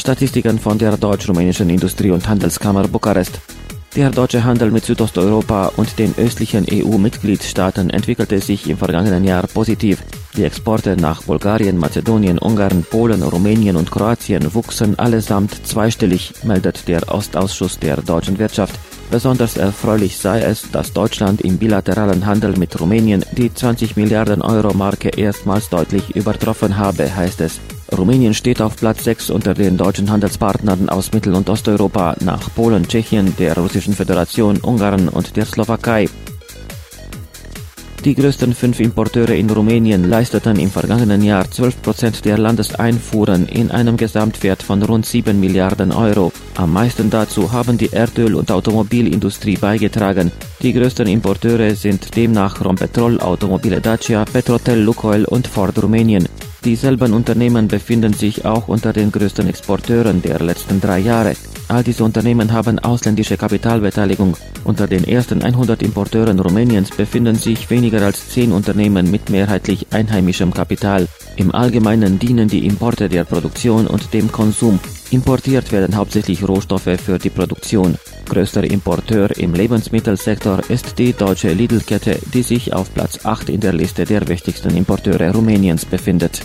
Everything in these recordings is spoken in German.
Statistiken von der Deutsch-Rumänischen Industrie- und Handelskammer Bukarest. Der deutsche Handel mit Südosteuropa und den östlichen EU-Mitgliedstaaten entwickelte sich im vergangenen Jahr positiv. Die Exporte nach Bulgarien, Mazedonien, Ungarn, Polen, Rumänien und Kroatien wuchsen allesamt zweistellig, meldet der Ostausschuss der deutschen Wirtschaft. Besonders erfreulich sei es, dass Deutschland im bilateralen Handel mit Rumänien die 20 Milliarden Euro Marke erstmals deutlich übertroffen habe, heißt es. Rumänien steht auf Platz 6 unter den deutschen Handelspartnern aus Mittel- und Osteuropa nach Polen, Tschechien, der Russischen Föderation, Ungarn und der Slowakei. Die größten 5 Importeure in Rumänien leisteten im vergangenen Jahr 12% der Landeseinfuhren in einem Gesamtwert von rund 7 Milliarden Euro. Am meisten dazu haben die Erdöl- und Automobilindustrie beigetragen. Die größten Importeure sind demnach Rompetrol, Automobile Dacia, Petrotel, Lukoil und Ford Rumänien. Dieselben Unternehmen befinden sich auch unter den größten Exporteuren der letzten 3 Jahre. All diese Unternehmen haben ausländische Kapitalbeteiligung. Unter den ersten 100 Importeuren Rumäniens befinden sich weniger als 10 Unternehmen mit mehrheitlich einheimischem Kapital. Im Allgemeinen dienen die Importe der Produktion und dem Konsum. Importiert werden hauptsächlich Rohstoffe für die Produktion. Größter Importeur im Lebensmittelsektor ist die deutsche Lidl-Kette, die sich auf Platz 8 in der Liste der wichtigsten Importeure Rumäniens befindet.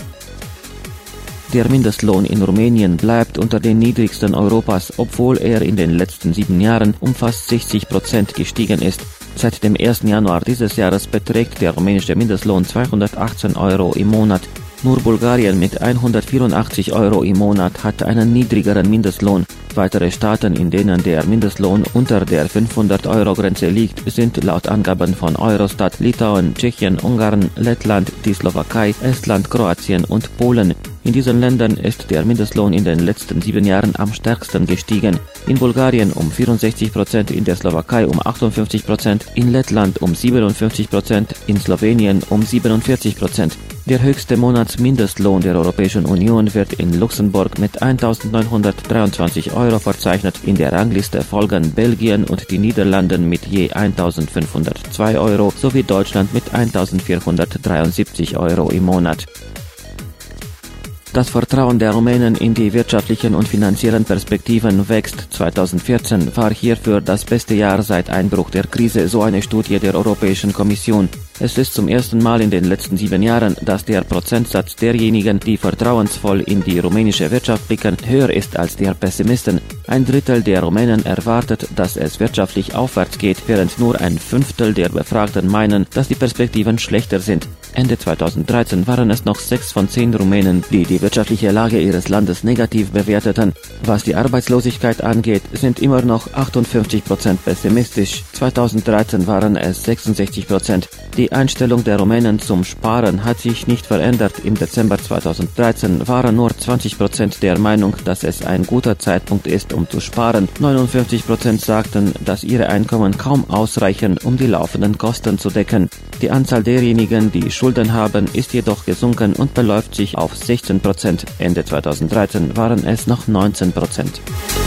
Der Mindestlohn in Rumänien bleibt unter den niedrigsten Europas, obwohl er in den letzten 7 Jahren um fast 60% gestiegen ist. Seit dem 1. Januar dieses Jahres beträgt der rumänische Mindestlohn 218 Euro im Monat. Nur Bulgarien mit 184 Euro im Monat hat einen niedrigeren Mindestlohn. Weitere Staaten, in denen der Mindestlohn unter der 500-Euro-Grenze liegt, sind laut Angaben von Eurostat Litauen, Tschechien, Ungarn, Lettland, die Slowakei, Estland, Kroatien und Polen. In diesen Ländern ist der Mindestlohn in den letzten 7 Jahren am stärksten gestiegen. In Bulgarien um 64%, in der Slowakei um 58%, in Lettland um 57%, in Slowenien um 47%. Der höchste Monatsmindestlohn der Europäischen Union wird in Luxemburg mit 1.923 Euro verzeichnet. In der Rangliste folgen Belgien und die Niederlande mit je 1.502 Euro sowie Deutschland mit 1.473 Euro im Monat. Das Vertrauen der Rumänen in die wirtschaftlichen und finanziellen Perspektiven wächst. 2014 war hierfür das beste Jahr seit Einbruch der Krise, so eine Studie der Europäischen Kommission. Es ist zum ersten Mal in den letzten 7 Jahren, dass der Prozentsatz derjenigen, die vertrauensvoll in die rumänische Wirtschaft blicken, höher ist als der Pessimisten. 1/3 der Rumänen erwartet, dass es wirtschaftlich aufwärts geht, während nur 1/5 der Befragten meinen, dass die Perspektiven schlechter sind. Ende 2013 waren es noch 6 von 10 Rumänen, die die wirtschaftliche Lage ihres Landes negativ bewerteten. Was die Arbeitslosigkeit angeht, sind immer noch 58% pessimistisch. 2013 waren es 66%. Die Einstellung der Rumänen zum Sparen hat sich nicht verändert. Im Dezember 2013 waren nur 20% der Meinung, dass es ein guter Zeitpunkt ist, um zu sparen. 59% sagten, dass ihre Einkommen kaum ausreichen, um die laufenden Kosten zu decken. Die Anzahl derjenigen, die Schulden haben, ist jedoch gesunken und beläuft sich auf 16%. Ende 2013 waren es noch 19%.